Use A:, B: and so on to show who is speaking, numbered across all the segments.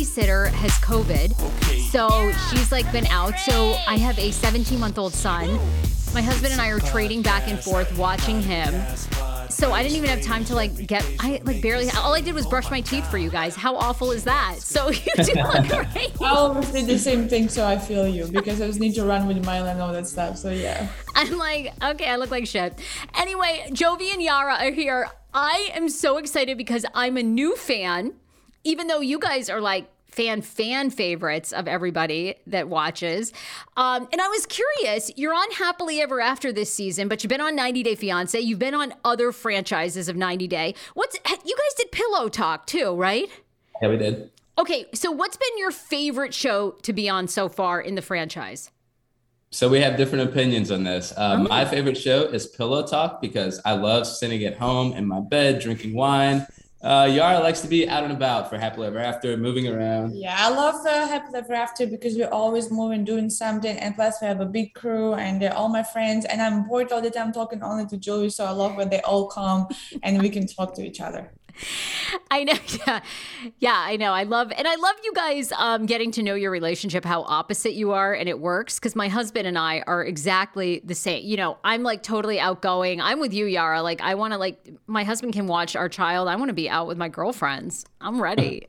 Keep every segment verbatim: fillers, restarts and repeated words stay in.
A: babysitter has COVID, so she's like been out. So I have a seventeen-month-old son. My husband and I are trading back and forth watching him. So I didn't even have time to like get, I like barely, all I did was brush my teeth for you guys. How awful is that? So you do look great.
B: I always did the same thing, so I feel you, because I just need to run with Milo and all that stuff, so yeah.
A: I'm like, okay, I look like shit. Anyway, Jovi and Yara are here. I am so excited because I'm a new fan, even though you guys are like, fan fan favorites of everybody that watches. Um, and I was curious, you're on Happily Ever After this season, but you've been on ninety Day Fiance. You've been on other franchises of ninety Day. What's you guys did Pillow Talk too, right?
C: Yeah, we did.
A: Okay, so what's been your favorite show to be on so far in the franchise?
C: So we have different opinions on this. Uh,
A: oh.
C: My favorite show is Pillow Talk because I love sitting at home in my bed, drinking wine. Uh, Yara likes to be out and about for Happily Ever After, moving around.
B: Yeah, I love uh, Happily Ever After because we're always moving, doing something, and plus we have a big crew, and they're all my friends, and I'm bored all the time talking only to Joey, so I love when they all come and we can talk to each other.
A: I know. Yeah. yeah, I know. I love, and I love you guys um, getting to know your relationship, how opposite you are, and it works. Because my husband and I are exactly the same. You know, I'm like totally outgoing. I'm with you, Yara. Like, I want to, like, my husband can watch our child. I want to be out with my girlfriends. I'm ready.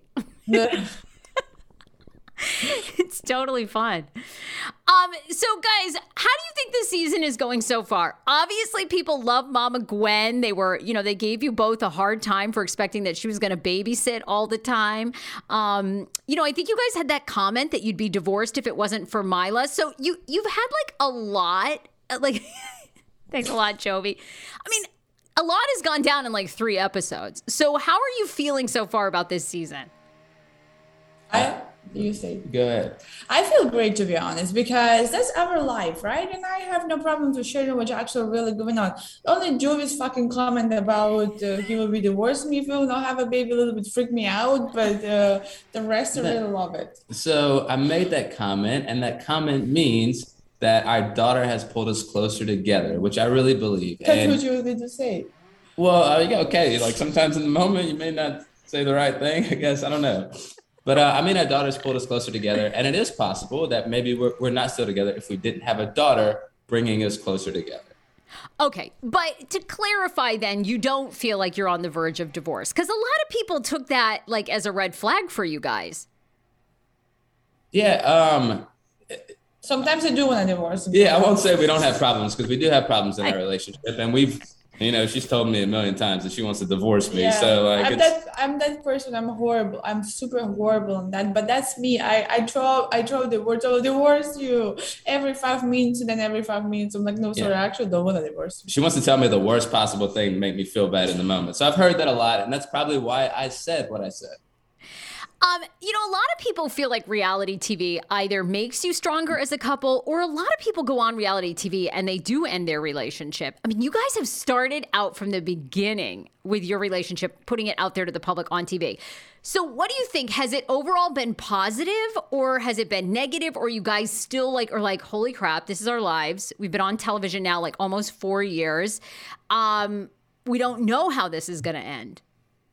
A: It's totally fun. Um, so guys, how do you think the season is going so far? Obviously, people love Mama Gwen. They were, you know, they gave you both a hard time for expecting that she was going to babysit all the time. Um, you know, I think you guys had that comment that you'd be divorced if it wasn't for Mila. So you, you've had like a lot, like, thanks a lot, Jovi. I mean, a lot has gone down in like three episodes. So how are you feeling so far about this season?
B: I... You say.
C: Go ahead.
B: I feel great, to be honest, because that's our life, right? And I have no problem to share what's actually really going on. Only Jovi's fucking comment about uh, he will be divorced me if he will not have a baby a little bit freaked me out, but uh, the rest I really love it.
C: So I made that comment, and that comment means that our daughter has pulled us closer together, which I really believe.
B: That's
C: and,
B: what you wanted to say.
C: Well, uh, yeah, okay. Like sometimes in the moment you may not say the right thing, I guess. I don't know. But uh, I mean, our daughters pulled us closer together, and it is possible that maybe we're, we're not still together if we didn't have a daughter bringing us closer together.
A: Okay, but to clarify then, you don't feel like you're on the verge of divorce? Because a lot of people took that like as a red flag for you guys.
C: Yeah. Um,
B: Sometimes I do want a divorce.
C: Yeah, I won't say we don't have problems because we do have problems in our relationship, and we've You know, she's told me a million times that she wants to divorce me.
B: Yeah,
C: so like,
B: I'm
C: it's,
B: that I'm that person. I'm horrible. I'm super horrible on that. But that's me. I I throw I throw the words. I'll divorce you every five minutes, and then every five minutes I'm like, no, sorry,
C: Yeah.
B: I actually don't want to divorce you.
C: she wants to tell me the worst possible thing to make me feel bad in the moment. So I've heard that a lot, and that's probably why I said what I said.
A: Um, you know, a lot of people feel like reality T V either makes you stronger as a couple, or a lot of people go on reality T V and they do end their relationship. I mean, you guys have started out from the beginning with your relationship, putting it out there to the public on T V. So what do you think? Has it overall been positive, or has it been negative? Or you guys still like are like, holy crap, this is our lives. We've been on television now like almost four years. Um, we don't know how this is going to end.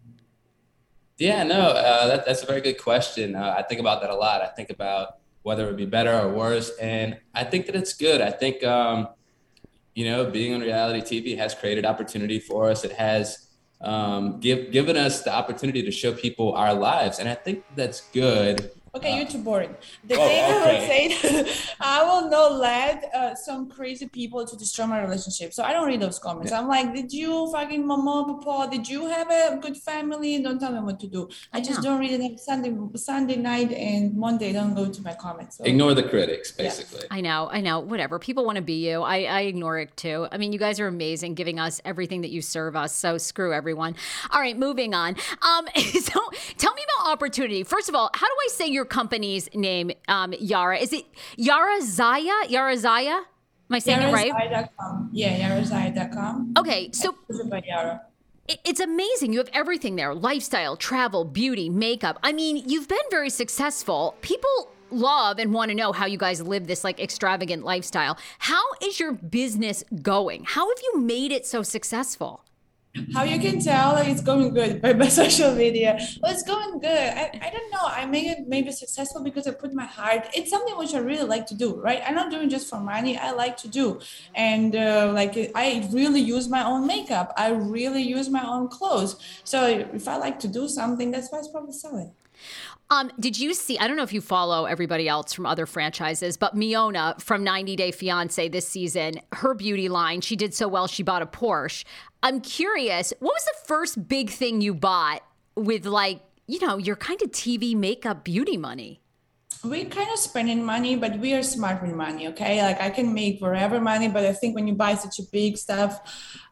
C: Yeah, no, uh, that, that's a very good question. Uh, I think about that a lot. I think about whether it would be better or worse. And I think that it's good. I think, um, you know, being on reality T V has created opportunity for us. It has um, give, given us the opportunity to show people our lives. And I think that's good.
B: Okay,
C: Uh,
B: you're too boring. The
C: oh,
B: thing I
C: okay.
B: would say, I will not let uh, some crazy people to destroy my relationship. So I don't read those comments. I'm like, did you fucking mama, papa, did you have a good family? Don't tell me what to do. I just
A: Yeah.
B: don't read it. Sunday, Sunday night and Monday, don't go to my comments. So.
C: Ignore the critics, basically.
A: I know, I know, whatever. People want to be you. I, I ignore it too. I mean, you guys are amazing, giving us everything that you serve us. So screw everyone. All right, moving on. Um, so tell me about opportunity. First of all, how do I say your company's name, um, Yara? Is it Yara Zaya? Yara Zaya? Am I saying it right?
B: Yarazai dot com. Yeah, Yarazai dot com.
A: Okay, so
B: By Yara.
A: it- it's amazing. You have everything there: lifestyle, travel, beauty, makeup. I mean, you've been very successful. People love and want to know how you guys live this like extravagant lifestyle. How is your business going? How have you made it so successful?
B: How you can tell that it's going good by, by social media? Well, it's going good. I, I don't know. I made it maybe successful because I put my heart. It's something which I really like to do, right? I'm not doing just for money. I like to do, and uh, like I really use my own makeup. I really use my own clothes. So if I like to do something, that's why it's probably selling.
A: Um, did you see, I don't know if you follow everybody else from other franchises, but Miona from ninety Day Fiancé this season, her beauty line, she did so well, she bought a Porsche. I'm curious, what was the first big thing you bought with, like, you know, your kind of T V makeup beauty money?
B: We're kind of spending money, but we are smart with money, okay? Like I can make wherever money, but I think when you buy such a big stuff,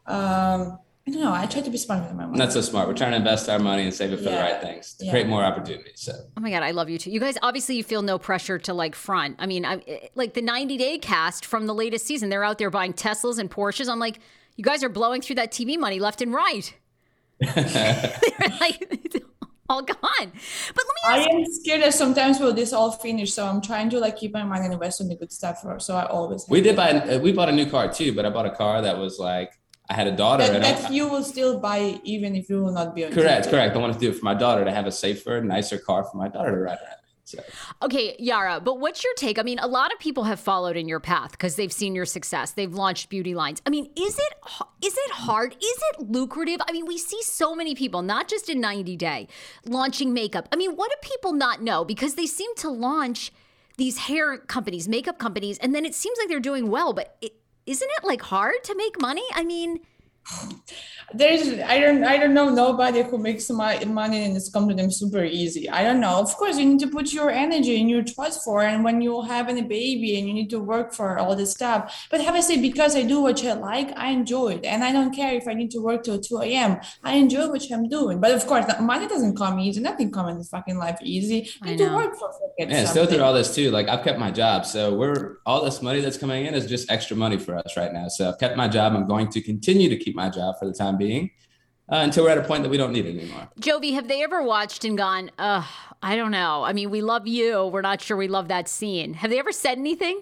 B: um, I don't know. I try to be smart with my money.
C: Not so smart. We're trying to invest our money and save it for
B: Yeah.
C: the right things to
B: Yeah.
C: create more opportunities. So.
A: Oh my God, I love you too. You guys, obviously you feel no pressure to like front. I mean, I, like the ninety Day cast from the latest season, they're out there buying Teslas and Porsches. I'm like, you guys are blowing through that T V money left and right. They're like, it's all gone. But let me
B: I
A: ask
B: am scared that sometimes will this all finish, so I'm trying to like keep my money and invest in the good stuff. For, so I always
C: We
B: have
C: did
B: it.
C: buy, we bought a new car too, but I bought a car that was like, I had a daughter.
B: that,
C: and
B: that
C: I,
B: you will still buy even if you will not be on
C: correct,
B: T V.
C: correct. I wanted to do it for my daughter to have a safer, nicer car for my daughter to ride around. So.
A: Okay, Yara, but what's your take? I mean, a lot of people have followed in your path because they've seen your success. They've launched beauty lines. I mean, is it is it hard? Is it lucrative? I mean, we see so many people, not just in ninety Day, launching makeup. I mean, what do people not know? Because they seem to launch these hair companies, makeup companies, and then it seems like they're doing well. But it, isn't it like hard to make money? I mean,
B: There's I don't I don't know nobody who makes my money and it's come to them super easy. I don't know. Of course, you need to put your energy and your trust for it. And when you're having a baby and you need to work for all this stuff. But have I say because I do what I like, I enjoy it, and I don't care if I need to work till two a.m. I enjoy what I'm doing. But of course, money doesn't come easy. Nothing comes in this fucking life easy.
A: I
B: You need to
A: know.
B: work for it.
C: Yeah, still through all this too. Like I've kept my job, so we're all this money that's coming in is just extra money for us right now. So I've kept my job. I'm going to continue to keep my job for the time being uh, until we're at a point that we don't need it anymore.
A: Jovi, have they ever watched and gone, uh, I don't know. I mean, we love you. We're not sure we love that scene. Have they ever said anything?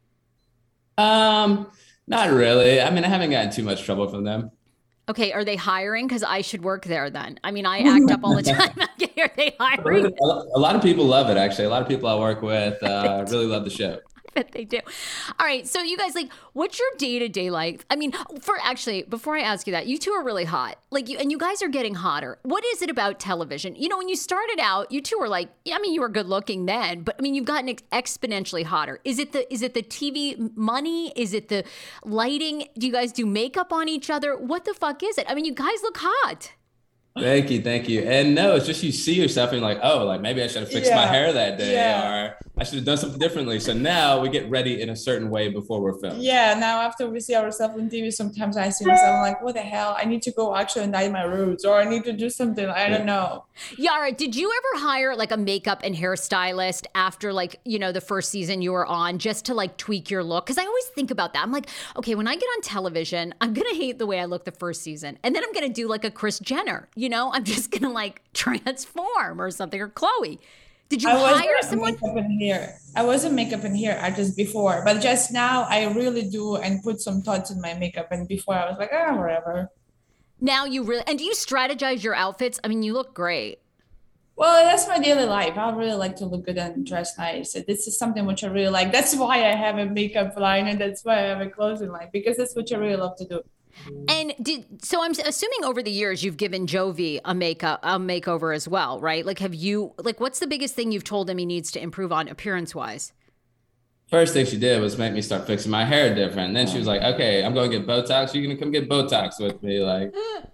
C: Um, not really. I mean, I haven't gotten too much trouble from them.
A: Okay, are they hiring? Because I should work there then. I mean, I act up all the time. Okay, are they hiring?
C: A lot of people love it, actually. A lot of people I work with uh, really love the show.
A: I bet they do. All right, so you guys, like, what's your day-to-day like? I mean, for actually, before I ask you that, you two are really hot. Like, you and you guys are getting hotter. What is it about television? You know, when you started out, you two were like, yeah, I mean, you were good looking then, but I mean, you've gotten ex- exponentially hotter. Is it the is it the T V money? Is it the lighting? Do you guys do makeup on each other? What the fuck is it? I mean, you guys look hot.
C: Thank you, thank you. And no, it's just you see yourself and you're like, oh, like maybe I should have fixed my
B: Yeah,
C: hair that day,
B: yeah.
C: or I should have done something differently. So now we get ready in a certain way before we're filming.
B: Yeah, now after we see ourselves on T V, sometimes I see myself I'm like, what the hell? I need to go actually dye my roots, or I need to do something. I don't know.
A: Yara, did you ever hire like a makeup and hairstylist after like, you know, the first season you were on just to like tweak your look? Because I always think about that. I'm like, okay, when I get on television, I'm going to hate the way I look the first season. And then I'm going to do like a Kris Jenner, you know, I'm just going to like transform or something, or Chloe. Did you
B: I was
A: hire
B: a
A: someone?
B: makeup in here. I was a makeup in here artist before, but just now I really do and put some thoughts in my makeup. And before I was like, ah, whatever.
A: Now you really, and do you strategize your outfits? I mean, you look great.
B: Well, that's my daily life. I really like to look good and dress nice. This is something which I really like. That's why I have a makeup line and that's why I have a clothing line, because that's what I really love to do.
A: And did so? I'm assuming over the years you've given Jovi a makeup, a makeover as well, right? Like, have you like what's the biggest thing you've told him he needs to improve on appearance wise?
C: First thing she did was make me start fixing my hair different. And then she was like, okay, I'm going to get Botox. You're going to come get Botox with me. Like,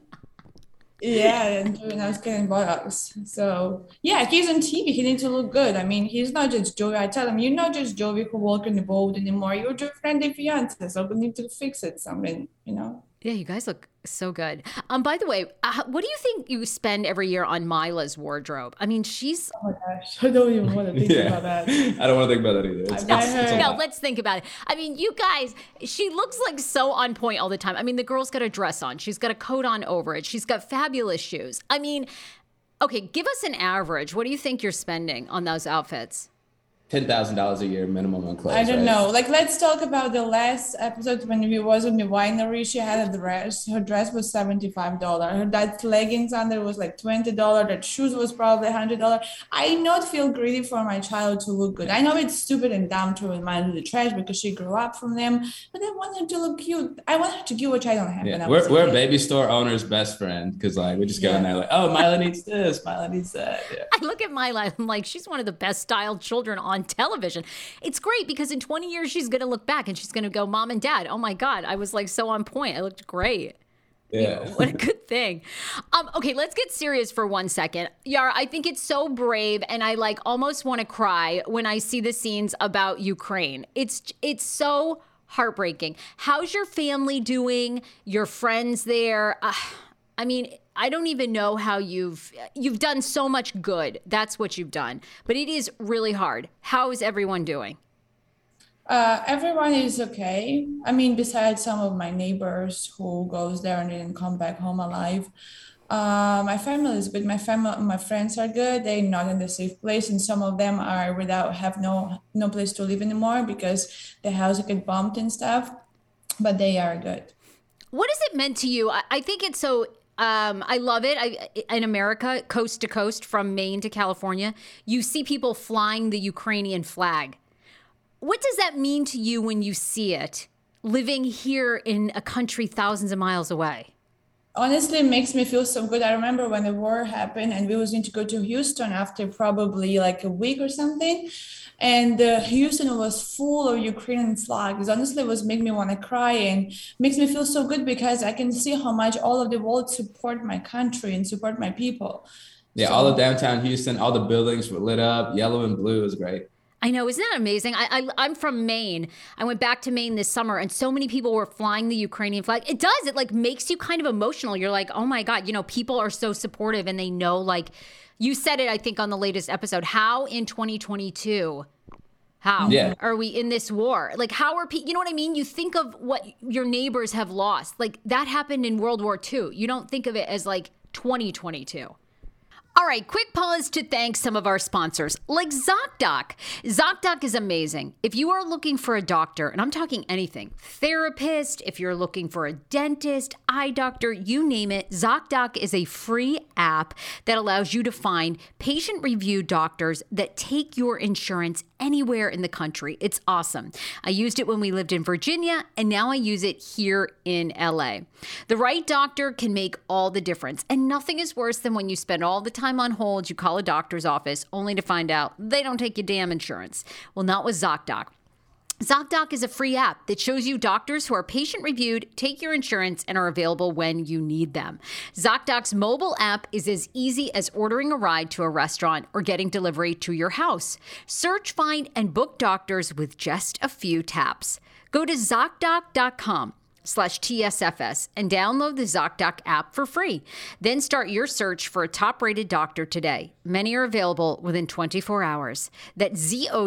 B: Yeah, and doing I was getting Botox. So yeah, he's on T V. He needs to look good. I mean, he's not just Joey. I tell him, you're not just Joey who walk in the boat anymore. You're your friendly fiance. So we need to fix it. Something, you know.
A: Yeah, you guys look so good. Um, by the way, uh, what do you think you spend every year on Mila's wardrobe? I mean, she's
B: Oh my gosh, I don't even want to think
C: yeah,
B: about that.
C: I don't want to think about that either. It's,
B: I
C: it's,
B: bet
C: it's a
B: her-
A: no.
C: lot.
A: Let's think about it. I mean, you guys, she looks like so on point all the time. I mean, the girl's got a dress on, she's got a coat on over it, she's got fabulous shoes. I mean, okay, give us an average. What do you think you're spending on those outfits?
C: ten thousand dollars a year minimum on clothes.
B: I don't
C: right?
B: know. Like, let's talk about the last episode when we was in the winery. She had a dress. Her dress was seventy-five dollars. Her that leggings under was like twenty dollars. That shoes was probably one hundred dollars. I not feel greedy for my child to look good. I know it's stupid and dumb to remind her to the trash because she grew up from them, but I want her to look cute. I want her to get which I don't have.
C: Yeah, we're, we're a baby store owner's best friend because like we just go yeah. in there like, oh, Mila needs this, Mila needs that. Yeah.
A: I look at Mila, I'm like, she's one of the best styled children on television. It's great because in twenty years, she's going to look back and she's going to go, Mom and Dad, oh my God, I was like so on point. I looked great.
C: Yeah.
A: You know, what a good thing. Um, okay, let's get serious for one second. Yara, I think it's so brave and I like almost want to cry when I see the scenes about Ukraine. It's it's so heartbreaking. How's your family doing? Your friends there? Uh, I mean, I don't even know how you've you've done so much good. That's what you've done. But it is really hard. How is everyone doing?
B: Uh, everyone is okay. I mean, besides some of my neighbors who goes there and didn't come back home alive. Uh, my family is good. My family, my friends are good. They're not in the safe place, and some of them are without have no no place to live anymore because the house get bombed and stuff. But they are good.
A: What has it meant to you? I, I think it's so. Um, I love it. I, in America, coast to coast, from Maine to California, you see people flying the Ukrainian flag. What does that mean to you when you see it, living here in a country thousands of miles away?
B: Honestly, it makes me feel so good. I remember when the war happened and we was going to go to Houston after probably like a week or something. And uh, Houston was full of Ukrainian flags. Honestly, it was making me want to cry and makes me feel so good because I can see how much all of the world support my country and support my people.
C: Yeah, so, all of downtown Houston, all the buildings were lit up. Yellow and blue is great.
A: I know. Isn't that amazing? I, I, I'm from Maine. I went back to Maine this summer and so many people were flying the Ukrainian flag. It does. It like makes you kind of emotional. You're like, oh my God, you know, people are so supportive and they know, like you said it, I think on the latest episode, how in twenty twenty-two, how
C: yeah.
A: are we in this war? Like how are people, you know what I mean? You think of what your neighbors have lost. Like that happened in World War Two. You don't think of it as like twenty twenty-two. All right, quick pause to thank some of our sponsors, like ZocDoc. ZocDoc is amazing. If you are looking for a doctor, and I'm talking anything, therapist, if you're looking for a dentist, eye doctor, you name it, ZocDoc is a free app that allows you to find patient-reviewed doctors that take your insurance anywhere in the country. It's awesome. I used it when we lived in Virginia, and now I use it here in L A. The right doctor can make all the difference, and nothing is worse than when you spend all the time on hold, you call a doctor's office only to find out they don't take your damn insurance. Well, not with ZocDoc. ZocDoc is a free app that shows you doctors who are patient-reviewed, take your insurance, and are available when you need them. ZocDoc's mobile app is as easy as ordering a ride to a restaurant or getting delivery to your house. Search, find, and book doctors with just a few taps. Go to ZocDoc.com slash TSFS and download the ZocDoc app for free. Then start your search for a top-rated doctor today. Many are available within twenty-four hours. That's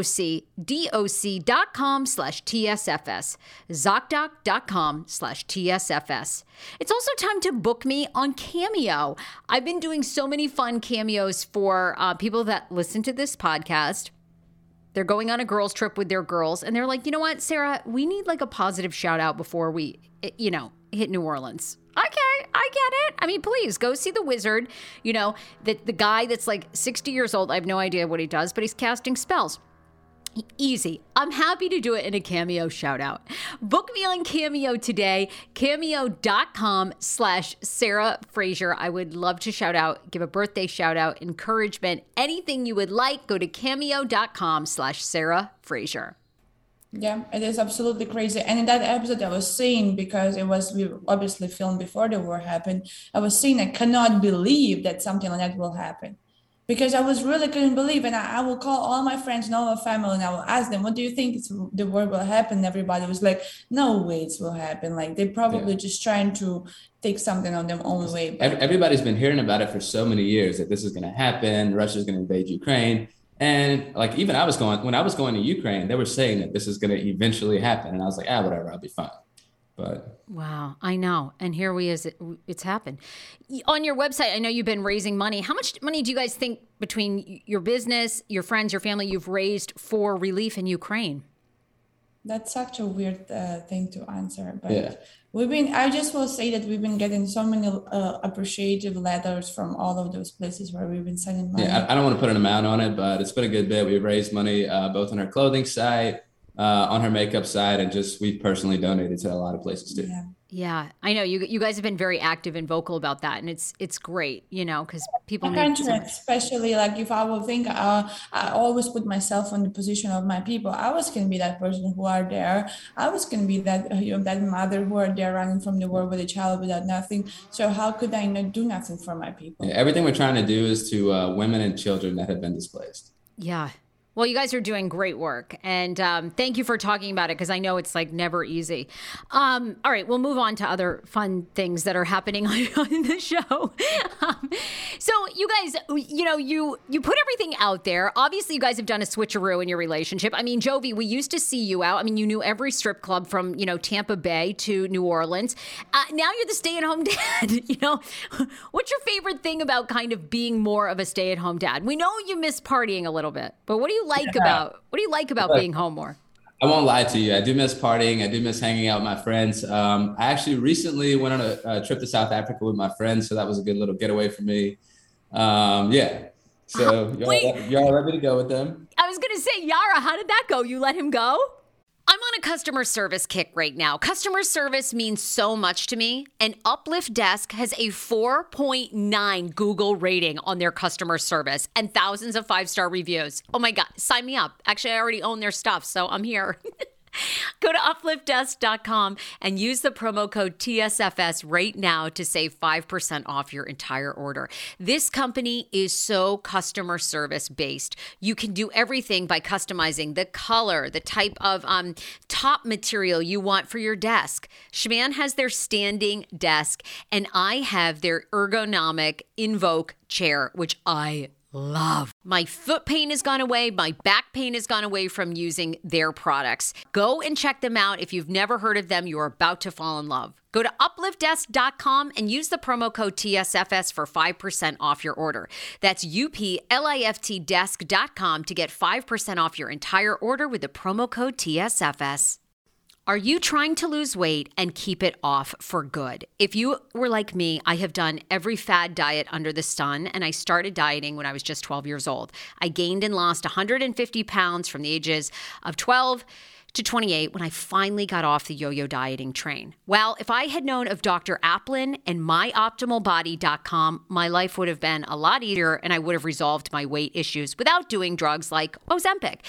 A: ZocDoc.com slash TSFS. ZocDoc.com slash TSFS. It's also time to book me on Cameo. I've been doing so many fun cameos for uh, people that listen to this podcast. They're going on a girls trip with their girls and they're like, you know what, Sarah, we need like a positive shout out before we, you know, hit New Orleans. Okay, I get it. I mean, please go see The Wizard. You know, the, the guy that's like sixty years old. I have no idea what he does, but he's casting spells. Easy. I'm happy to do it in a Cameo shout out. Book me on Cameo today, cameo.com slash Sarah Fraser. I would love to shout out, give a birthday shout out, encouragement, anything you would like. Go to cameo.com slash Sarah Fraser.
B: Yeah, it is absolutely crazy. And in that episode, I was saying, because it was we obviously filmed before the war happened, I was saying I cannot believe that something like that will happen. Because I was really couldn't believe, and I, I will call all my friends and all my family, and I will ask them, "What do you think it's, the war will happen?" And everybody was like, "No way, it will happen." Like they're probably yeah. just trying to take something on their own way.
C: But everybody's been hearing about it for so many years that this is going to happen. Russia's going to invade Ukraine, and like even I was going when I was going to Ukraine, they were saying that this is going to eventually happen, and I was like, "Ah, whatever, I'll be fine." But
A: wow, I know. And here we is, it's happened. On your website, I know you've been raising money. How much money do you guys think between your business, your friends, your family, you've raised for relief in Ukraine?
B: That's such a weird uh, thing to answer, but
C: yeah,
B: we've been, I just will say that we've been getting so many uh, appreciative letters from all of those places where we've been sending money.
C: yeah. I, I don't want to put an amount on it, but it's been a good bit. We've raised money uh, both on our clothing site, uh, on her makeup side, and just we've personally donated to a lot of places too.
B: Yeah.
A: Yeah, I know you. You guys have been very active and vocal about that, and it's it's great, you know, because people
B: My
A: need
B: country,
A: some-
B: especially like if I will think, uh, I always put myself on the position of my people. I was gonna be that person who are there. I was gonna be that uh, you know that mother who are there running from the war with a child without nothing. So how could I not do nothing for my people?
C: Yeah, everything we're trying to do is to uh, women and children that have been displaced.
A: Yeah. Well, you guys are doing great work, and um, thank you for talking about it because I know it's like never easy. Um, all right, we'll move on to other fun things that are happening on, on the show. Um, so, you guys, you know, you you put everything out there. Obviously, you guys have done a switcheroo in your relationship. I mean, Jovi, we used to see you out. I mean, you knew every strip club from you know Tampa Bay to New Orleans. Uh, now you're the stay-at-home dad. You know, what's your favorite thing about kind of being more of a stay-at-home dad? We know you miss partying a little bit, but what do you like
C: Yeah.
A: about what do you like about being home more?
C: I won't lie to you. I do miss partying. I do miss hanging out with my friends. Um, I actually recently went on a, a trip to South Africa with my friends, so that was a good little getaway for me. Um, yeah. So y'all,
A: Wait.
C: y'all ready to go with them?
A: I was gonna say, Yara, how did that go? You let him go? I'm on a customer service kick right now. Customer service means so much to me, and Uplift Desk has a four point nine Google rating on their customer service and thousands of five-star reviews. Oh my God, sign me up. Actually, I already own their stuff, so I'm here. Go to uplift desk dot com and use the promo code T S F S right now to save five percent off your entire order. This company is so customer service based. You can do everything by customizing the color, the type of um, top material you want for your desk. Schman has their standing desk, and I have their ergonomic Invoke chair, which I love. My foot pain has gone away. My back pain has gone away from using their products. Go and check them out. If you've never heard of them, you're about to fall in love. Go to uplift desk dot com and use the promo code T S F S for five percent off your order. That's U P L I F T desk dot com to get five percent off your entire order with the promo code T S F S. Are you trying to lose weight and keep it off for good? If you were like me, I have done every fad diet under the sun, and I started dieting when I was just twelve years old. I gained and lost one hundred fifty pounds from the ages of twelve to twenty-eight when I finally got off the yo-yo dieting train. Well, if I had known of Doctor Applin and my optimal body dot com, my life would have been a lot easier, and I would have resolved my weight issues without doing drugs like Ozempic.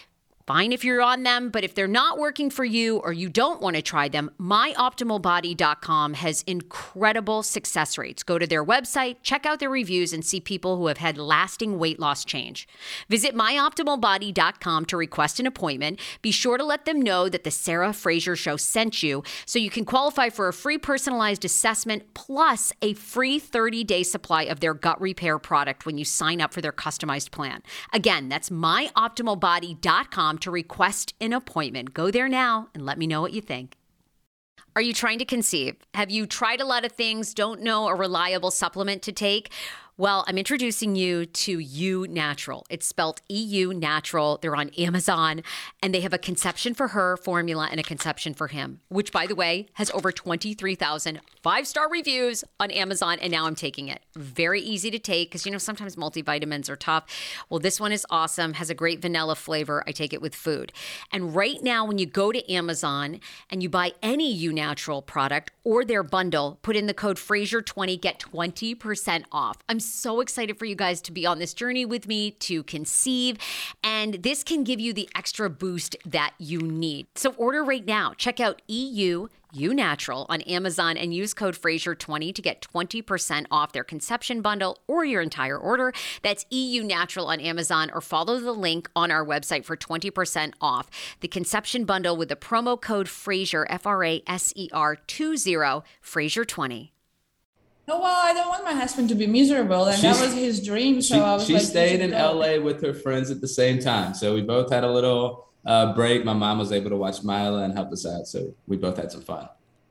A: Fine if you're on them, but if they're not working for you or you don't want to try them, my optimal body dot com has incredible success rates. Go to their website, check out their reviews, and see people who have had lasting weight loss change. Visit my optimal body dot com to request an appointment. Be sure to let them know that the Sarah Fraser Show sent you so you can qualify for a free personalized assessment plus a free thirty-day supply of their gut repair product when you sign up for their customized plan. Again, that's my optimal body dot com to request an appointment. Go there now and let me know what you think. Are you trying to conceive? Have you tried a lot of things, don't know a reliable supplement to take? Well, I'm introducing you to U Natural. It's spelled E U Natural. They're on Amazon, and they have a Conception for Her formula and a Conception for Him, which, by the way, has over twenty-three thousand five-star reviews on Amazon, and now I'm taking it. Very easy to take because, you know, sometimes multivitamins are tough. Well, this one is awesome, has a great vanilla flavor. I take it with food. And right now, when you go to Amazon and you buy any U Natural product or their bundle, put in the code Fraser twenty, get twenty percent off. I'm so excited for you guys to be on this journey with me to conceive, and this can give you the extra boost that you need. So order right now. Check out E U U Natural on Amazon and use code Fraser twenty to get twenty percent off their conception bundle or your entire order. That's E U Natural on Amazon, or follow the link on our website for twenty percent off the conception bundle with the promo code Fraser, F R A S E R twenty, Fraser twenty.
B: No, well, I don't want my husband to be miserable, and
C: She's-
B: that was his dream. So
C: She,
B: I was
C: she
B: like, you
C: stayed
B: should
C: in
B: go.
C: L A with her friends at the same time. So we both had a little uh, break. My mom was able to watch Mila and help us out. So we both had some fun.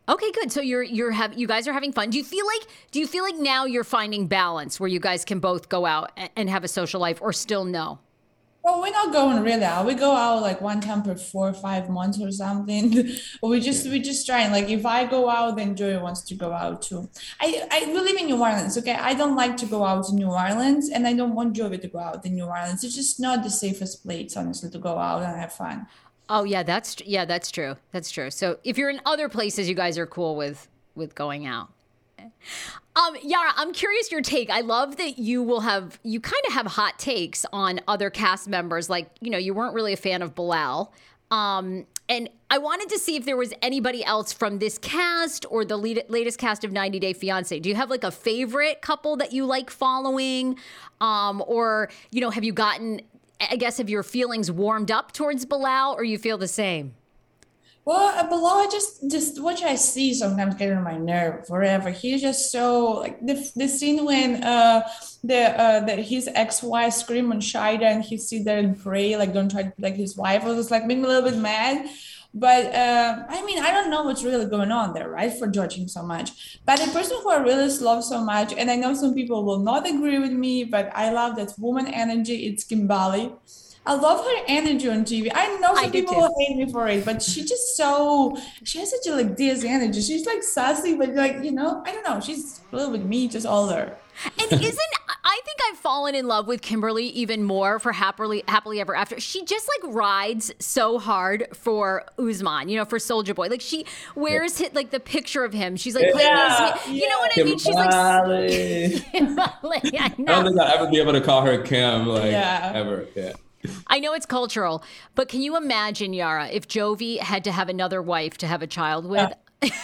A: Okay, good. So you're you're have you guys are having fun. Do you feel like do you feel like now you're finding balance where you guys can both go out a- and have a social life, or still no?
B: Well, we're not going really out. We go out like one time per four or five months or something. We just we just trying. Like if I go out, then Joey wants to go out too. I I we live in New Orleans. Okay, I don't like to go out to New Orleans, and I don't want Joey to go out in New Orleans. It's just not the safest place, honestly, to go out and have fun.
A: Oh yeah, that's yeah, that's true. That's true. So if you're in other places, you guys are cool with with going out. Um, Yara, I'm curious your take. I love that you will have you kind of have hot takes on other cast members. Like, you know, you weren't really a fan of Bilal. Um, and I wanted to see if there was anybody else from this cast or the lead, latest cast of ninety Day Fiance. Do you have like a favorite couple that you like following? Um, or, you know, have you gotten, I guess, have your feelings warmed up towards Bilal, or you feel the same?
B: Well, uh, below, just just what I see sometimes get on my nerve forever. He's just so like the the scene when uh the uh the his ex-wife scream on Shida and he sit there and pray like don't try to like his wife. I was just like made me a little bit mad. But uh, I mean, I don't know what's really going on there, right? For judging so much. But the person who I really love so much, and I know some people will not agree with me, but I love that woman energy. It's Kimbali. I love her energy on T V. I know
A: I
B: some
A: do
B: people
A: too.
B: will hate me for it, but she just so she has such a like this energy. She's like sassy, but like you know, I don't know. She's a little bit me, just older.
A: And isn't I think I've fallen in love with Kimberly even more for happily happily ever after. She just like rides so hard for Uzman, you know, for Soldier Boy. Like she wears hit like the picture of him. She's like playing
B: Yeah,
A: his, you know what I mean? She's like
C: Kimberly.
A: Kimberly. I
C: I don't
A: know.
C: think I'll ever be able to call her Kim, like
B: Yeah.
C: ever. Yeah.
A: I know it's cultural, but can you imagine, Yara, if Jovi had to have another wife to have a child with?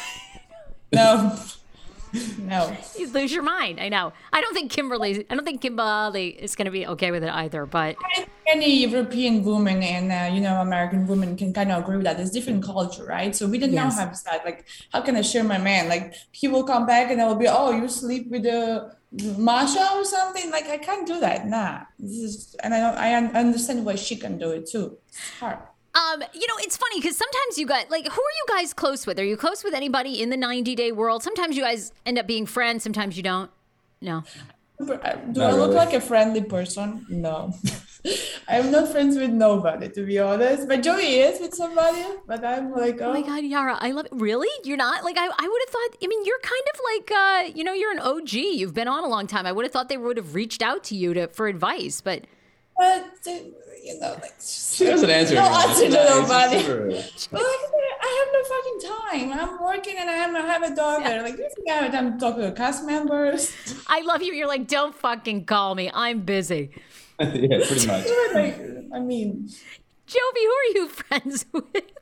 B: No, no.
A: You lose your mind. I know. I don't think Kimberly. I don't think Kimberly is going to be okay with it either. But
B: I think any European woman and uh, you know American woman can kind of agree with that. It's different culture, right? So we didn't
A: Yes.
B: know how to start. Like, how can I share my man? Like, he will come back and I will be, oh, you sleep with the Masha or something. Like, I can't do that. Nah. This is, and I don't, I un- understand why she can do it too. It's hard.
A: Um, you know, it's funny because sometimes you got like, who are you guys close with? Are you close with anybody in the ninety day world? Sometimes you guys end up being friends. Sometimes you don't. No.
B: Do
C: Not
B: I look
C: really.
B: like a friendly person? No. I'm not friends with nobody, to be honest. But Joey is with somebody. But I'm like,
A: Oh my
B: oh,
A: God, Yara, I love it. Really? You're not? Like, I, I would have thought, I mean, you're kind of like, uh, you know, you're an O G. You've been on a long time. I would have thought they would have reached out to you to for advice, but
B: but uh, you know, like,
C: She doesn't answer.
B: No
C: anyone.
B: answer to
C: She's not- she's
B: nobody.
C: super rude.
B: Well, like, I have no fucking time. I'm working and I have, I have a daughter. Like, this guy, have time to talk to the cast members.
A: I love you. You're like, don't fucking call me. I'm busy.
C: Yeah, pretty much.
B: Like, I mean,
A: Jovi, who are you friends with?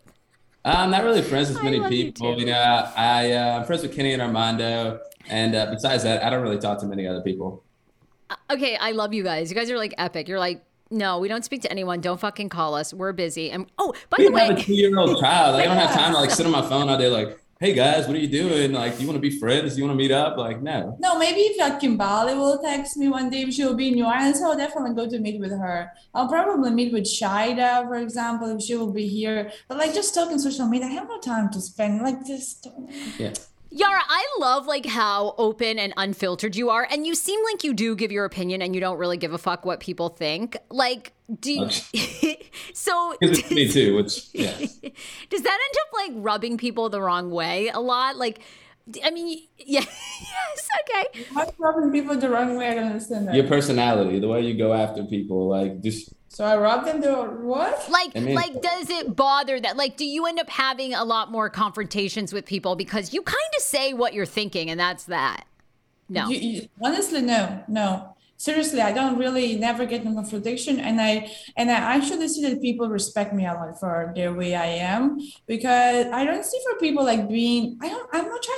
C: I'm not really friends with
A: I
C: many
A: love you
C: people.
A: too.
C: You, know, I, uh, I'm friends with Kenny and Armando. And uh, besides that, I don't really talk to many other people.
A: Okay, I love you guys. You guys are like epic. You're like, no, we don't speak to anyone. Don't fucking call us. We're busy. And oh, by
C: We
A: the
C: have a
A: way,
C: two-year-old child. Like, I don't have time to like sit on my phone all day. Like, hey guys, what are you doing? Like, do you want to be friends? Do you want to meet up? Like, no.
B: no, maybe if like Kimbali will text me one day if she'll be in New Orleans, I'll definitely go to meet with her. I'll probably meet with Shida, for example, if she will be here. But like just talking social media, I have no time to spend. Like just
C: Yeah.
A: Yara, I love like how open and unfiltered you are, and you seem like you do give your opinion, and you don't really give a fuck what people think. Like, do you, so?
C: Because it's me too, which, yeah.
A: Does that end up like rubbing people the wrong way a lot? Like, d- I mean, yeah, yes, okay.
B: what's rubbing people the wrong way? I don't understand that.
C: Your personality, the way you go after people, like, just,
B: So I robbed them the what?
A: Like,
C: I mean-
A: like, does it bother that? Like, do you end up having a lot more confrontations with people because you kind of say what you're thinking, and that's that? No.
B: You, you, honestly, no, no. Seriously, I don't really never get in confrontation, and I and I actually see that people respect me a lot for the way I am because I don't see for people like being. I don't. I'm not trying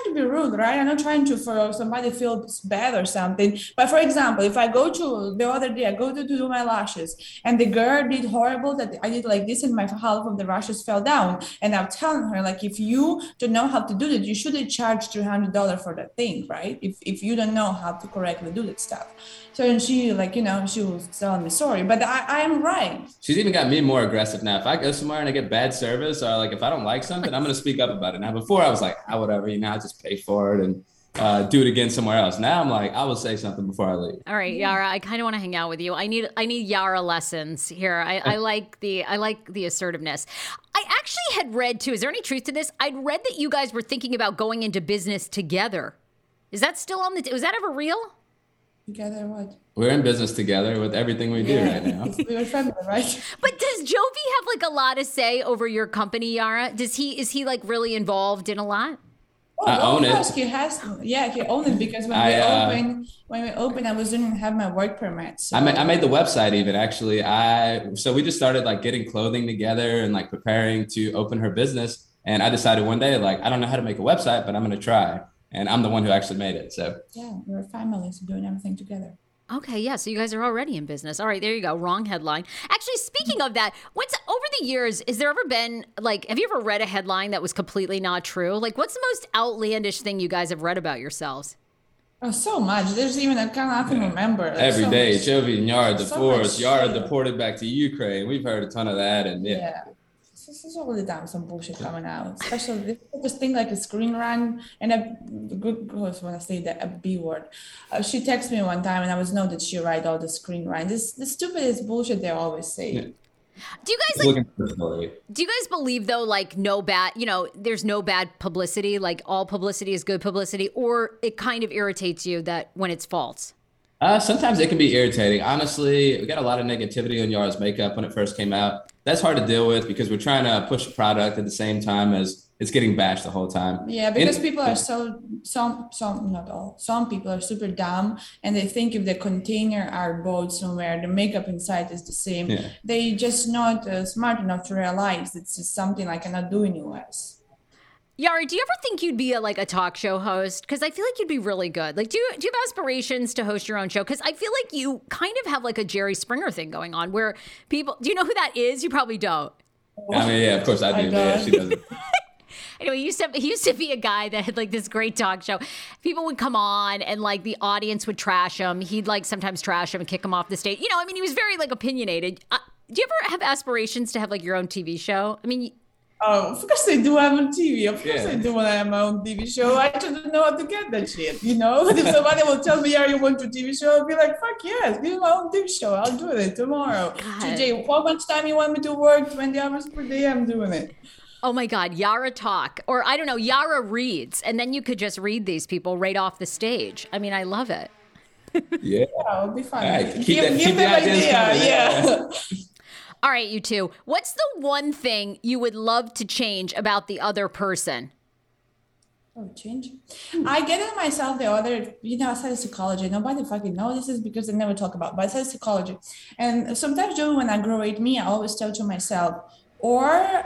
B: to be rude, right? I'm not trying to for somebody feels bad or something. But for example, if I go to the other day, I go to, to do my lashes, and the girl did horrible that I did like this, and my half of the lashes fell down. And I'm telling her, like, if you don't know how to do that, you shouldn't charge three hundred dollars for that thing, right? If if you don't know how to correctly do that stuff. So and she like, you know, she was telling me sorry, but I, I am right.
C: She's even got me more aggressive now. If I go somewhere and I get bad service, or like if I don't like something, I'm going to speak up about it. Now, before I was like, ah, whatever, you know, I just pay for it and uh, do it again somewhere else. Now I'm like, I will say something before I leave.
A: All right, Yara, I kind of want to hang out with you. I need I need Yara lessons here. I, I like the I like the assertiveness. I actually had read too. Is there any truth to this? I'd read that you guys were thinking about going into business together. Is that still on the? Was that ever real?
B: Together what?
C: We're in business together with everything we do
B: Yeah.
C: right now.
B: We were family, right?
A: But does Jovi have like a lot to say over your company, Yara? Does he is he like really involved in a lot?
B: Oh,
C: I
B: well,
C: own
B: of
C: it.
B: course he has. Yeah, he owns it because when
C: I,
B: we
C: uh,
B: open, when we open, I was didn't have my work permit. So.
C: I made, I made the website even actually. I so we just started like getting clothing together and like preparing to open her business. And I decided one day, like, I don't know how to make a website, but I'm going to try. And I'm the one who actually made it. So
B: Yeah, we're family, so doing everything together.
A: Okay, yeah, so you guys are already in business. All right, there you go. Wrong headline. Actually, speaking of that, what's over the years, has there ever been, like, have you ever read a headline that was completely not true? Like, what's the most outlandish thing you guys have read about yourselves?
B: Oh, so much. There's even I can't even remember. Like,
C: every
B: so
C: day,
B: much-
C: Jovi and Yara
B: so
C: divorced,
B: much
C: Yara
B: shit.
C: deported back to Ukraine. We've heard a ton of that. And yeah.
B: Yeah. This is all the time some bullshit coming out, especially this, this thing like a screen run and a good girls when I say that a B word. Uh, she texted me one time and I was know that she write all the screen run. This the stupidest bullshit they always say.
C: Yeah.
A: Do you guys
C: Just
A: like
C: looking for the story.
A: do you guys believe though like no bad, you know, there's no bad publicity, like all publicity is good publicity, or it kind of irritates you that when it's false?
C: Uh, sometimes it can be irritating. Honestly, we got a lot of negativity on Yara's makeup when it first came out. That's hard to deal with because we're trying to push a product at the same time as it's getting bashed the whole time.
B: Yeah, because
C: And-
B: people are so some some not all some people are super dumb and they think if the container are bought somewhere, the makeup inside is the same.
C: Yeah.
B: They just not uh, smart enough to realize it's just something I cannot do in U S.
A: Yara, do you ever think you'd be a, like a talk show host? Because I feel like you'd be really good. Like, do you do you have aspirations to host your own show? Because I feel like you kind of have like a Jerry Springer thing going on, where people. Do you know who that is? You probably don't.
C: I mean, yeah, of course I
B: I
C: do. but Yeah,
B: don't.
C: she doesn't.
A: Anyway, he used to he used to be a guy that had like this great talk show. People would come on and like the audience would trash him. He'd like sometimes trash him and kick him off the stage. You know, I mean, he was very like opinionated. Uh, do you ever have aspirations to have like your own T V show? I mean.
B: Oh, of course I do have a T V. Of course
C: Yeah.
B: I do when I have my own T V show. I just don't know how to get that shit, you know? If somebody will tell me, yeah, you want your T V show, I'll be like, fuck yes, give me my own T V show. I'll do it tomorrow.
A: God.
B: Today, how much time you want me to work? twenty hours per day, I'm doing it.
A: Oh my God, Yara talk. Or I don't know, Yara reads. And then you could just read these people right off the stage. I mean, I love it.
C: Yeah.
B: Yeah, it'll be fun.
C: All right, keep
B: give
C: that-
B: give
C: keep the
B: them
C: ideas
B: idea,
C: coming.
B: yeah.
A: All right, you two. What's the one thing you would love to change about the other person?
B: Oh, change. I get it myself the other, you know, I study psychology. Nobody fucking know this is because they never talk about, but I study psychology. And sometimes, Joe, when I grow with me, I always tell to myself, or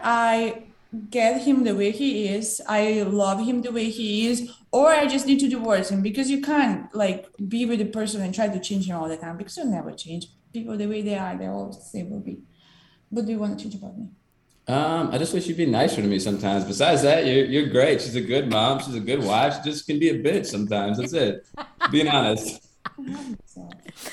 B: I get him the way he is, I love him the way he is, or I just need to divorce him because you can't like be with the person and try to change him all the time because you'll never change. People the way they are, they're always the same will be. What do you want to change about me?
C: Um, I just wish you'd be nicer to me sometimes. Besides that, you're you're great. She's a good mom. She's a good wife. She just can be a bitch sometimes. That's it. Being honest.
B: So,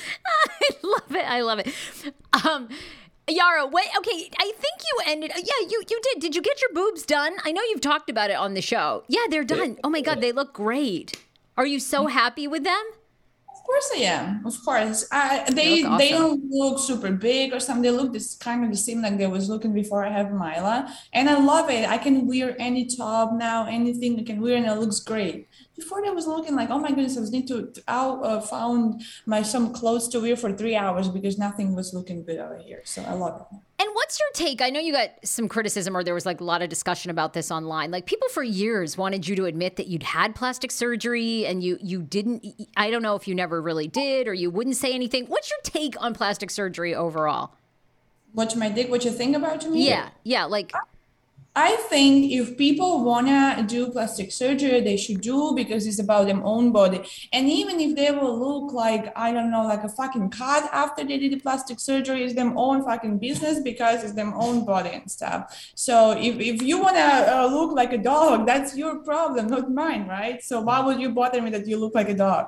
A: I love it. I love it. Um, Yara, what? Okay, I think you ended. Yeah, you you did. Did you get your boobs done? I know you've talked about it on the show. Yeah, they're done. Oh my God, they look great. Are you so happy with them?
B: Of course I am. Of course. I, they
A: look
B: they
A: awesome.
B: don't look super big or something. They look this kind of the same like they was looking before I have Mila. And I love it. I can wear any top now, anything I can wear and it looks great. Before I was looking like, oh my goodness, I was need to, to I uh, found my some clothes to wear for three hours because nothing was looking good over here. So I love it.
A: And what's your take? I know you got some criticism, or there was like a lot of discussion about this online. Like people for years wanted you to admit that you'd had plastic surgery, and you you didn't. I don't know if you never really did, or you wouldn't say anything. What's your take on plastic surgery overall?
B: What's my dick? What you think about me?
A: Yeah, yeah. Like,
B: I think if people wanna do plastic surgery, they should do because it's about their own body. And even if they will look like, I don't know, like a fucking cat after they did the plastic surgery, it's their own fucking business because it's their own body and stuff. So if, if you wanna uh, look like a dog, that's your problem, not mine, right? So why would you bother me that you look like a dog?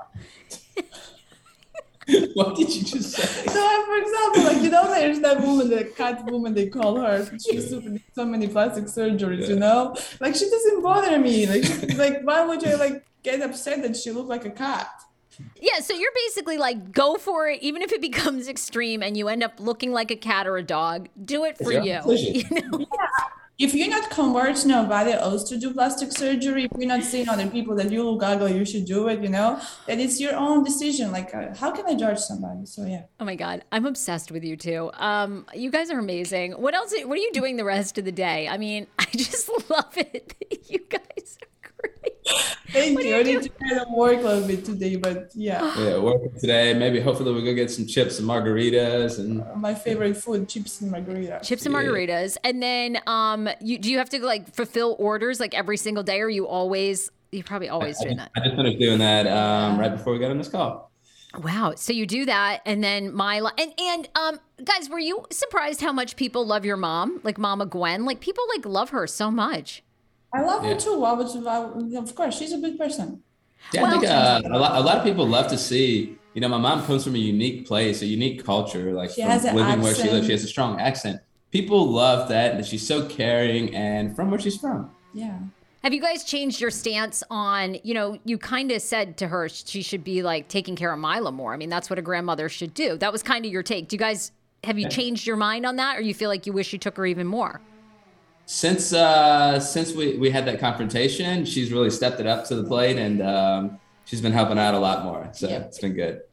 C: What did you just say?
B: So, for example, like, you know, there's that woman, the cat woman, they call her. She's super, so many plastic surgeries, you know? Like, she doesn't bother me. Like, she, like, why would you, like, get upset that she looked like a cat?
A: Yeah, so you're basically like, go for it, even if it becomes extreme and you end up looking like a cat or a dog. Do it for you. You know?
B: Yeah. If you're not converting nobody else to do plastic surgery, if you're not seeing other people that you look ugly, you should do it, you know, that it's your own decision. Like, uh, how can I judge somebody? So, yeah.
A: Oh my God. I'm obsessed with you too. Um, you guys are amazing. What else? What are you doing the rest of the day? I mean, I just love it. You guys are great.
B: Thank you. I need to kind of work a little bit today, but yeah.
C: Yeah, working today. Maybe hopefully we'll go get some chips and margaritas and
B: Uh, my favorite food, chips and margaritas.
A: Chips and
C: Yeah.
A: margaritas. And then um, you do you have to like fulfill orders like every single day, or you always, you probably always
C: I,
A: doing
C: just,
A: that?
C: I just finished doing that um, right before we got on this call.
A: Wow. So you do that, and then my li- and and um guys, were you surprised how much people love your mom, like Mama Gwen? Like people like love her so much.
B: I love
C: Yeah.
B: her too. I was, I, of course, she's a good person.
C: Yeah, I think uh, a, lot, a lot of people love to see, you know, my mom comes from a unique place, a unique culture, like
B: She
C: from
B: has an
C: living where she lives.
B: accent.
C: She has a strong accent. People love that, and she's so caring and from where she's from.
B: Yeah.
A: Have you guys changed your stance on, you know, you kind of said to her she should be like taking care of Mila more. I mean, that's what a grandmother should do. That was kind of your take. Do you guys, have you changed your mind on that, or you feel like you wish you took her even more?
C: Since uh, since we, we had that confrontation, she's really stepped it up to the plate, and um, she's been helping out a lot more. So
B: Yeah.
C: it's been good.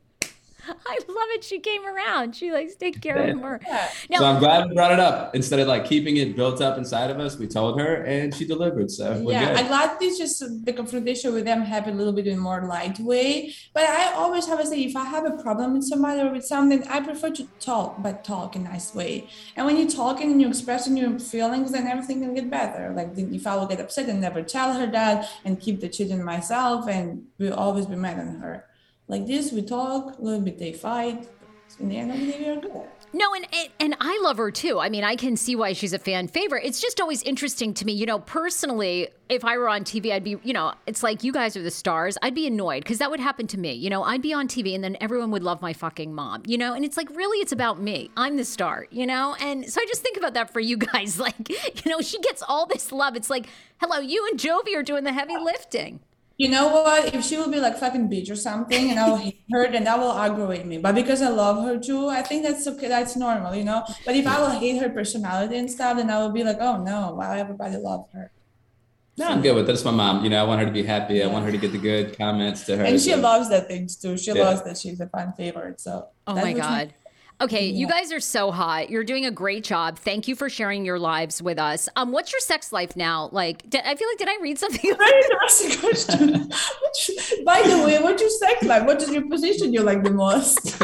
A: I love it. She came around. She likes to take care of her.
B: Yeah.
A: Now,
C: So I'm glad we brought it up. Instead of like keeping it built up inside of us, we told her and she delivered. So we're
B: Yeah,
C: good.
B: I'm glad this just the confrontation with them happened a little bit in a more light way. But I always have to say, if I have a problem with somebody or with something, I prefer to talk, but talk in a nice way. And when you're talking and you're expressing your feelings, then everything can get better. Like if I will get upset and never tell her that and keep the shit in myself, and we'll always be mad on her. Like this, we talk a little bit, they fight. In the end of the day, we are good.
A: no, and, and and I love her too. I mean, I can see why she's a fan favorite. It's just always interesting to me, you know, personally, if I were on T V, I'd be, you know, it's like you guys are the stars. I'd be annoyed because that would happen to me. You know, I'd be on T V and then everyone would love my fucking mom, you know, and it's like, really, it's about me. I'm the star, you know? And so I just think about that for you guys. Like, you know, she gets all this love. It's like, hello, you and Jovi are doing the heavy lifting.
B: You know what? If she will be like fucking bitch or something, and I will hate her, then that will aggravate me. But because I love her too, I think that's okay. That's normal, you know. But if I will hate her personality and stuff, then I will be like, oh no, why everybody love her?
C: No, I'm good with it. It's my mom. You know, I want her to be happy. I want her to get the good comments to her.
B: And she
C: so-
B: loves that things too. She
C: Yeah.
B: loves that she's a fan favorite. So
A: Oh
B: that's
A: my
B: what she-
A: God. Okay, you guys are so hot. You're doing a great job. Thank you for sharing your lives with us. Um, what's your sex life now? Like, did, I feel like did I read something?
B: Very interesting question. Which- By the way, what's your sex life? What is your position you like the most?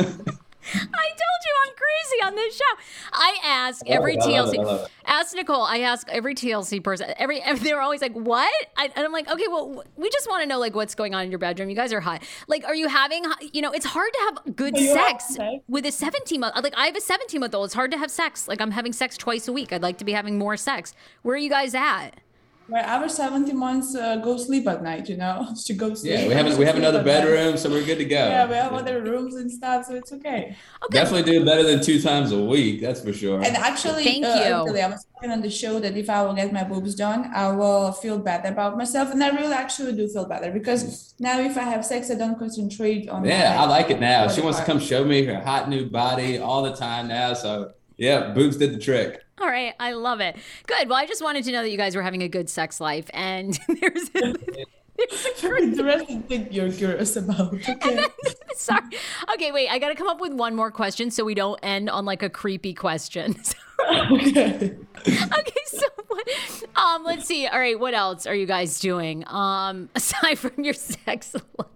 A: I told you I'm crazy on this show. I ask
C: I love
A: every
C: it, I
A: T L
C: love
A: C.
C: it, I love it.
A: Ask Nicole. I ask every T L C person. Every they're always like, "What?" I, and I'm like, "Okay, well, we just want to know like what's going on in your bedroom. You guys are hot. Like, are you having? You know, it's hard to have good
B: Are you having
A: sex
B: sex?
A: with a seventeen month. Like, I have a seventeen month old. It's hard to have sex. Like, I'm having sex twice a week. I'd like to be having more sex. Where are you guys at?
B: Where our seventeen months uh, go sleep at night, you know? She goes sleep.
C: Yeah, we have we have another bedroom, so we're good to go.
B: Yeah, we have other rooms and stuff, so it's okay.
C: Definitely do better than two times a week. That's for sure.
B: And actually,
A: Thank
B: uh,
A: you.
B: actually, I was talking on the show that if I will get my boobs done, I will feel better about myself, and I really actually do feel better because now if I have sex, I don't concentrate on.
C: Yeah,
B: my
C: I like it now. She
B: body
C: wants to
B: part.
C: come show me her hot new body all the time now. So yeah, boobs did the trick.
A: All right, I love it. Good. Well, I just wanted to know that you guys were having a good sex life, and there's. there's a great-
B: The rest of the thing you're curious about. Okay.
A: Sorry. Okay, wait. I got to come up with one more question so we don't end on like a creepy question.
B: Okay.
A: Okay, so what, um, let's see. All right, what else are you guys doing? Um, aside from your sex life.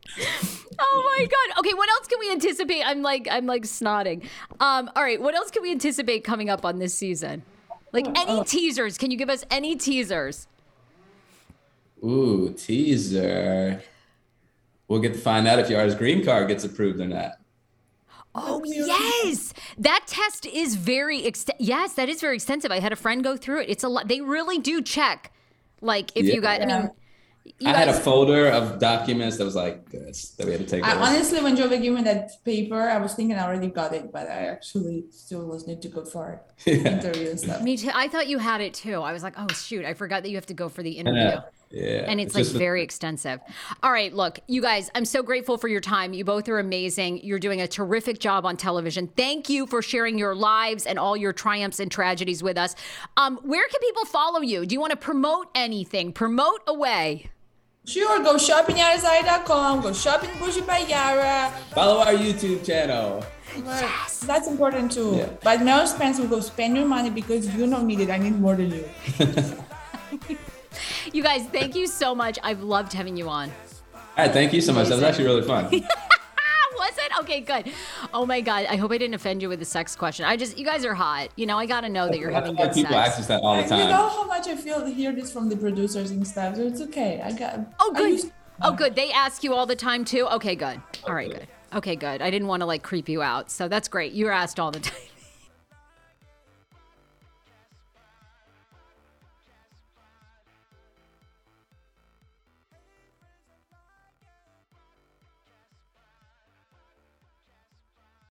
A: Oh my God. Okay, what else can we anticipate? I'm like, I'm like snotting. Um, all right, what else can we anticipate coming up on this season? Like
B: Oh,
A: any
B: oh.
A: teasers? Can you give us any teasers?
C: Ooh, teaser. We'll get to find out if Yara's green card gets approved or not.
A: Oh, yes. That test is very, ext- yes, that is very extensive. I had a friend go through it. It's a lot. They really do check. Like if
C: Yeah.
A: you got, I mean, you
C: I had a
A: guys-
C: folder of documents that was like this that we had to take.
B: I
C: over.
B: honestly, when Jovi gave me that paper, I was thinking I already got it, but I actually still was need to go for
C: Yeah.
B: interview and stuff.
A: Me too. I thought you had it too. I was like, oh shoot, I forgot that you have to go for the interview.
C: Yeah. Yeah.
A: And it's, like
C: just-
A: very extensive. All right, look, you guys, I'm so grateful for your time. You both are amazing. You're doing a terrific job on television. Thank you for sharing your lives and all your triumphs and tragedies with us. Um, where can people follow you? Do you want to promote anything? Promote away.
B: Sure, go shopping yara zari dot com, go shopping Bougie by Yara.
C: Follow our YouTube channel.
B: Yes. That's important too.
C: Yeah.
B: But no spends will go spend your money because you don't need it. I need more than you.
A: You guys, thank you so much. I've loved having you on.
C: All right, thank you so much. That was actually really fun.
A: Was it? Okay, good. Oh my God. I hope I didn't offend you with the sex question. I just, you guys are hot. You know, I got to know that you're having good
C: People ask
A: sex.
C: us that all the
B: And you know
C: time.
B: how much I feel to hear this from the producers and stuff. So it's okay. I got.
A: Oh,
B: I
A: good.
B: used-
A: Oh, good. They ask you all the time too? Okay, good. All right, good. Okay, good. I didn't want to like creep you out. So that's great. You're asked all the time.